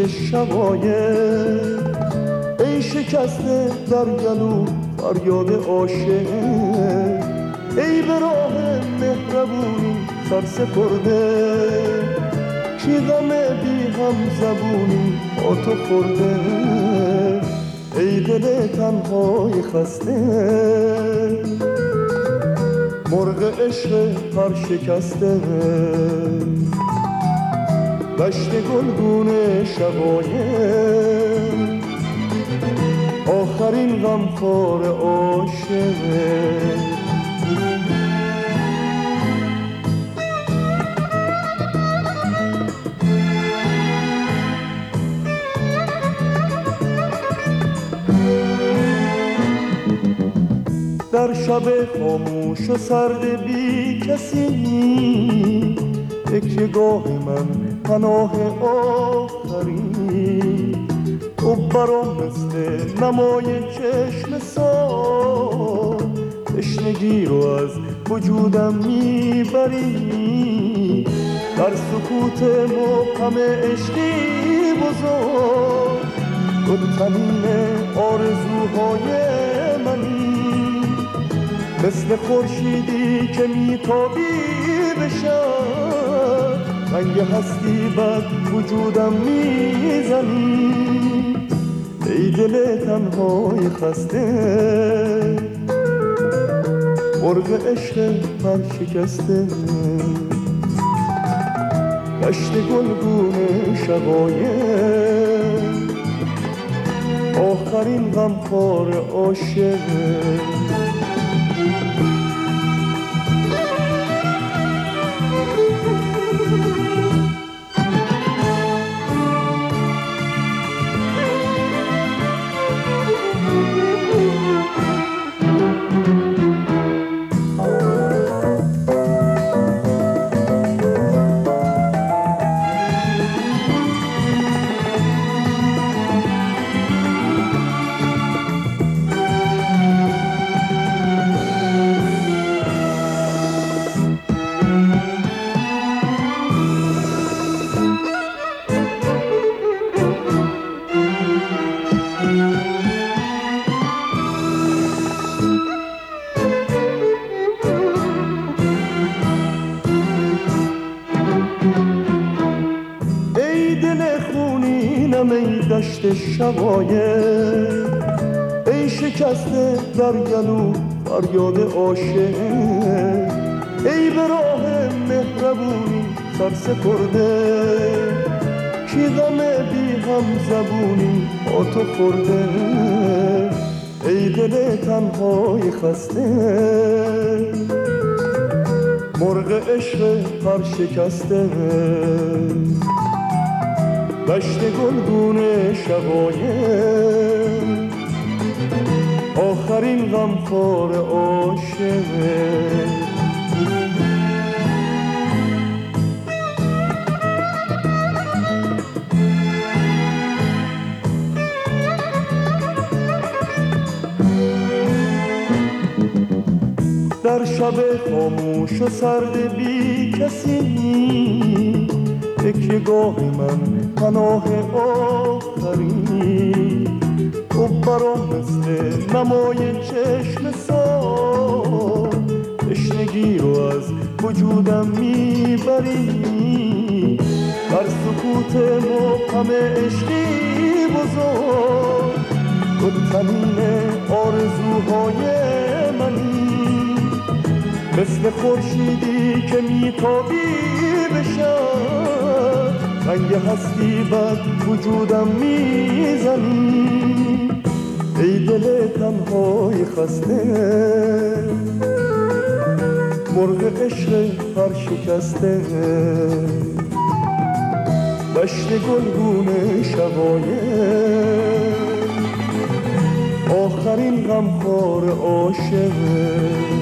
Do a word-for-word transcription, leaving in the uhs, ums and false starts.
دشت شقایق، ای شکسته در گلو فریاد عاشق، ای به راه مهربونی سرسپرده، کی غم بی هم زبونی با تو خورده، ای دل تنهای خسته، مرغ عشق پر شکسته، دشت گلگون شقایق، آخرین غمخوار عاشق. در شب خاموش و سرد بی کسی، تکیه‌گاه من پناه آخرین، تو برام مثل نمای چشم سال، تشنگی رو از وجودم میبری، در سکوت مبهم عشقی بزرگ، تو تمیم آرزوهای منی، مثل خورشیدی که میتابی به شب، رنگ هستی بر وجودم میزنی، ای دل تنهای خسته، مرغ عشق پر شکسته، دشت گلگون شقایق، آخرین غمخوار عاشق. ای دشت شقایق، ای شکسته در گلو فریاد عاشق، ای به راه مهربونی سرسپرده، کی غم بی هم زبونی با تو خورده، ای دل تنهای خسته، مرغ عشق پر شکسته، دشت گلگون شقایق، آخرین غمخوار عاشق. در شب خاموش و سرد بی کسی، تکیه‌گاه من پناه آخرین، تو برام مثل نمای چشم سال، تشنگی رو از وجودم میبری، در سکوت مبهم عشقی بزرگ، تو تمیم آرزوهای منی، مثل خورشیدی که میتابی به شب، رنگ هستی بر وجودم میزنی، ای دل تنهای خسته، مرغ عشق پر شکسته، دشت گلگون شقایق، آخرین غمخوار عاشق.